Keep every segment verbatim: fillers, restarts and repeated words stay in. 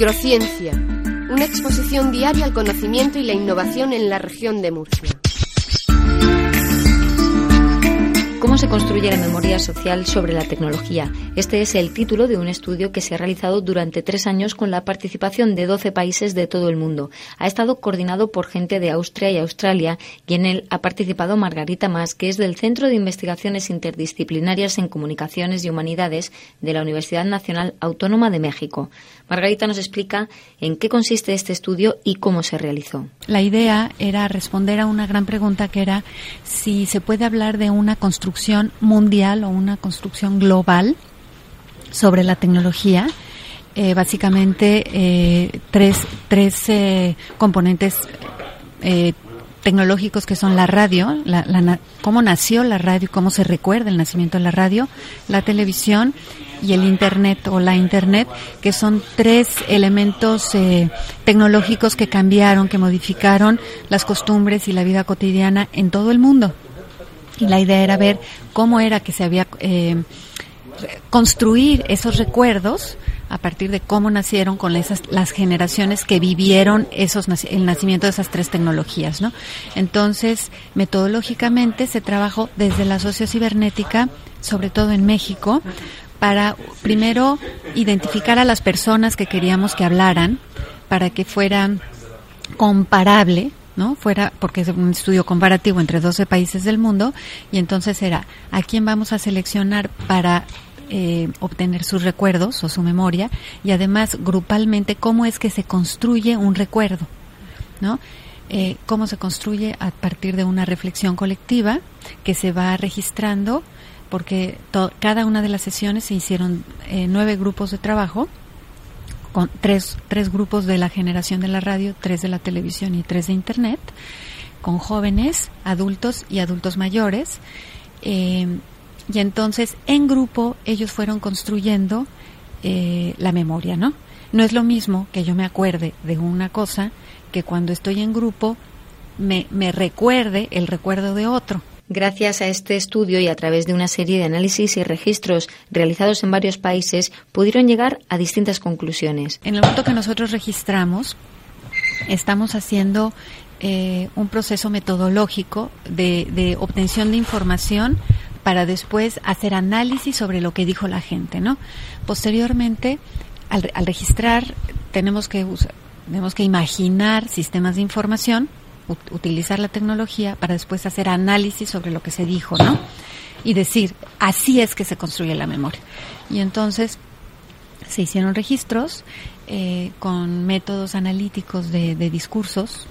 Microciencia, una exposición diaria al conocimiento y la innovación en la región de Murcia. ¿Cómo se construye la memoria social sobre la tecnología? Este es el título de un estudio que se ha realizado durante tres años con la participación de doce países de todo el mundo. Ha estado coordinado por gente de Austria y Australia y en él ha participado Margarita Mas, que es del Centro de Investigaciones Interdisciplinarias en Comunicaciones y Humanidades de la Universidad Nacional Autónoma de México. Margarita nos explica en qué consiste este estudio y cómo se realizó. La idea era responder a una gran pregunta que era si se puede hablar de una construcción mundial o una construcción global sobre la tecnología. Eh, básicamente eh, tres, tres eh, componentes eh, tecnológicos que son la radio, la, la, cómo nació la radio, cómo se recuerda el nacimiento de la radio, la televisión y el Internet o la Internet, que son tres elementos eh, tecnológicos que cambiaron, que modificaron las costumbres y la vida cotidiana en todo el mundo. Y la idea era ver cómo era que se había eh, construir esos recuerdos a partir de cómo nacieron con esas las generaciones que vivieron esos el nacimiento de esas tres tecnologías, ¿no? Entonces, metodológicamente se trabajó desde la sociocibernética, sobre todo en México, para primero identificar a las personas que queríamos que hablaran, para que fuera comparable, ¿no? Fuera, porque es un estudio comparativo entre doce países del mundo, y entonces era a quién vamos a seleccionar para eh, obtener sus recuerdos o su memoria, y además grupalmente cómo es que se construye un recuerdo, ¿no? Eh, cómo se construye a partir de una reflexión colectiva que se va registrando, porque to- cada una de las sesiones se hicieron eh, nueve grupos de trabajo, con tres, tres grupos de la generación de la radio, tres de la televisión y tres de Internet, con jóvenes, adultos y adultos mayores. Eh, y entonces, en grupo, ellos fueron construyendo eh, la memoria, ¿no? No es lo mismo que yo me acuerde de una cosa que cuando estoy en grupo me, me recuerde el recuerdo de otro. Gracias a este estudio y a través de una serie de análisis y registros realizados en varios países, pudieron llegar a distintas conclusiones. En el momento que nosotros registramos, estamos haciendo eh, un proceso metodológico de, de obtención de información para después hacer análisis sobre lo que dijo la gente, ¿no? Posteriormente, al, al registrar, tenemos que usar, tenemos que imaginar sistemas de información, utilizar la tecnología para después hacer análisis sobre lo que se dijo, ¿no? Y decir, así es que se construye la memoria. Y entonces se hicieron registros eh, con métodos analíticos de, de discursos.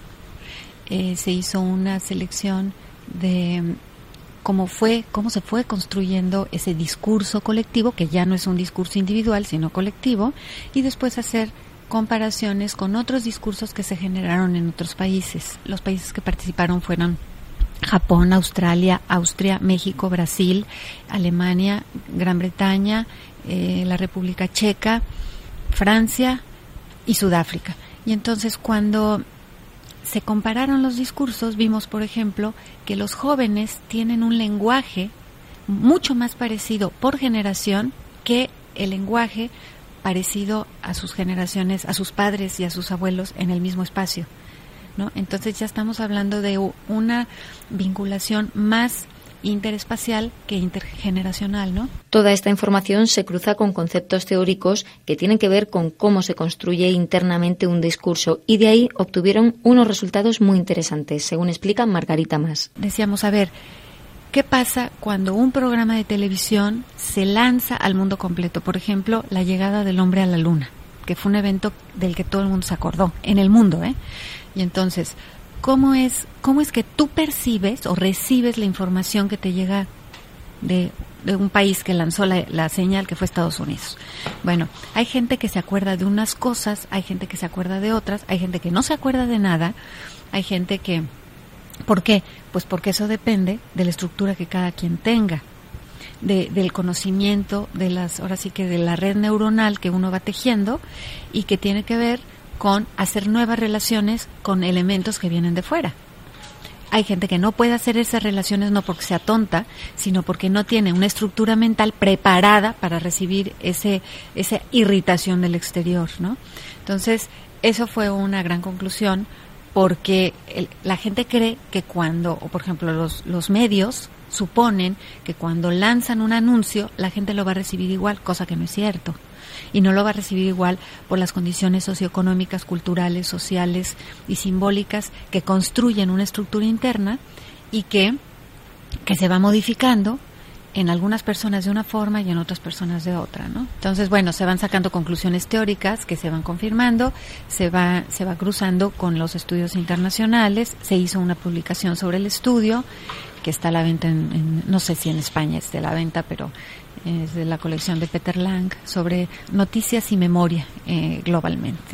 Eh, se hizo una selección de cómo fue, cómo se fue construyendo ese discurso colectivo, que ya no es un discurso individual, sino colectivo, y después hacer comparaciones con otros discursos que se generaron en otros países. Los países que participaron fueron Japón, Australia, Austria, México, Brasil, Alemania, Gran Bretaña, eh, la República Checa, Francia y Sudáfrica. Y entonces, cuando se compararon los discursos, vimos, por ejemplo, que los jóvenes tienen un lenguaje mucho más parecido por generación que el lenguaje parecido a sus generaciones, a sus padres y a sus abuelos en el mismo espacio, ¿no? Entonces ya estamos hablando de una vinculación más interespacial que intergeneracional, ¿no? Toda esta información se cruza con conceptos teóricos que tienen que ver con cómo se construye internamente un discurso, y de ahí obtuvieron unos resultados muy interesantes, según explica Margarita Mas. Decíamos, a ver, ¿qué pasa cuando un programa de televisión se lanza al mundo completo? Por ejemplo, la llegada del hombre a la luna, que fue un evento del que todo el mundo se acordó, en el mundo, ¿eh? Y entonces, ¿cómo es, cómo es que tú percibes o recibes la información que te llega de, de un país que lanzó la, la señal, que fue Estados Unidos? Bueno, hay gente que se acuerda de unas cosas, hay gente que se acuerda de otras, hay gente que no se acuerda de nada, hay gente que... ¿Por qué? Pues porque eso depende de la estructura que cada quien tenga, de, del conocimiento, de las, ahora sí que de la red neuronal que uno va tejiendo, y que tiene que ver con hacer nuevas relaciones con elementos que vienen de fuera. hay gente que no puede hacer esas relaciones no porque sea tonta, sino porque no tiene una estructura mental preparada para recibir ese esa irritación del exterior, ¿no? Entonces, eso fue una gran conclusión, porque el, la gente cree que cuando, o por ejemplo, los, los medios suponen que cuando lanzan un anuncio, la gente lo va a recibir igual, cosa que no es cierto. Y no lo va a recibir igual por las condiciones socioeconómicas, culturales, sociales y simbólicas que construyen una estructura interna y que, que se va modificando en algunas personas de una forma y en otras personas de otra, ¿no? Entonces, bueno, se van sacando conclusiones teóricas que se van confirmando, se va se va cruzando con los estudios internacionales, se hizo una publicación sobre el estudio que está a la venta en, en no sé si en España es de la venta, pero es de la colección de Peter Lang, sobre noticias y memoria eh, globalmente.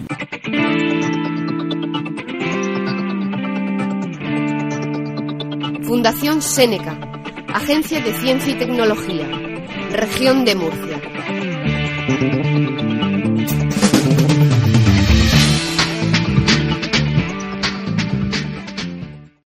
Fundación Séneca, Agencia de Ciencia y Tecnología, Región de Murcia.